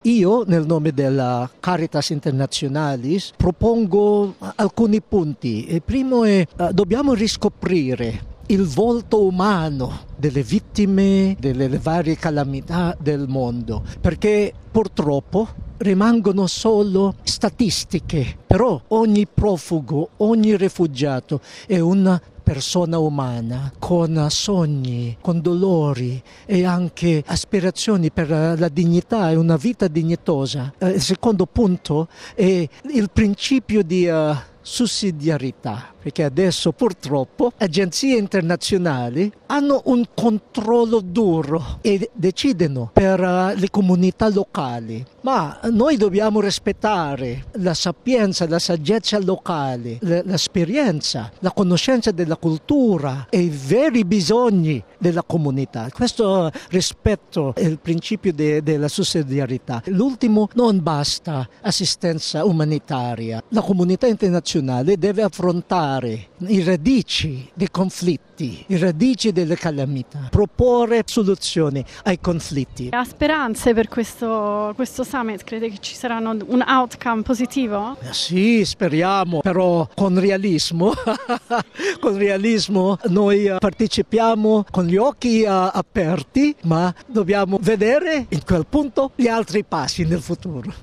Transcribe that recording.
Io, nel nome della Caritas Internationalis, propongo alcuni punti. Il primo è dobbiamo riscoprire il volto umano delle vittime delle varie calamità del mondo, perché purtroppo rimangono solo statistiche, però ogni profugo, ogni rifugiato è una persona umana con sogni, con dolori e anche aspirazioni per la dignità e una vita dignitosa. Il secondo punto è il principio di sussidiarietà, perché adesso purtroppo agenzie internazionali hanno un controllo duro e decidono per le comunità locali, ma noi dobbiamo rispettare la sapienza, la saggezza locale, l'esperienza, la conoscenza della cultura e i veri bisogni della comunità. Questo rispetto è il principio della sussidiarietà. L'ultimo, non basta assistenza umanitaria. La comunità internazionale deve affrontare i radici dei conflitti, i radici delle calamità, proporre soluzioni ai conflitti. Ha speranze per questo summit? Crede che ci saranno un outcome positivo? Sì, speriamo, però con realismo. Con realismo noi partecipiamo con gli occhi aperti, ma dobbiamo vedere in quel punto gli altri passi nel futuro.